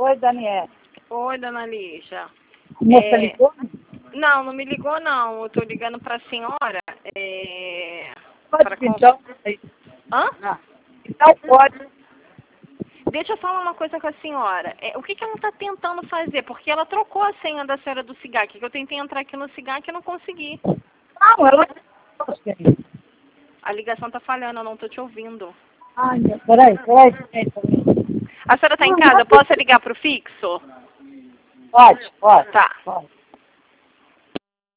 Oi, Daniela. Oi, dona Lígia. A moça ligou? Não, não me ligou, não. Eu tô ligando pra senhora. Pode, pra então. Hã? Ah, então pode. Deixa eu falar uma coisa com a senhora. O que ela tá tentando fazer? Porque ela trocou a senha da senhora do SIGAC, que eu tentei entrar aqui no SIGAC e não consegui. Não, ela... A ligação tá falhando, eu não tô te ouvindo. Ai, peraí. A senhora tá em casa? Posso ligar pro fixo? Pode. Tá. Pode.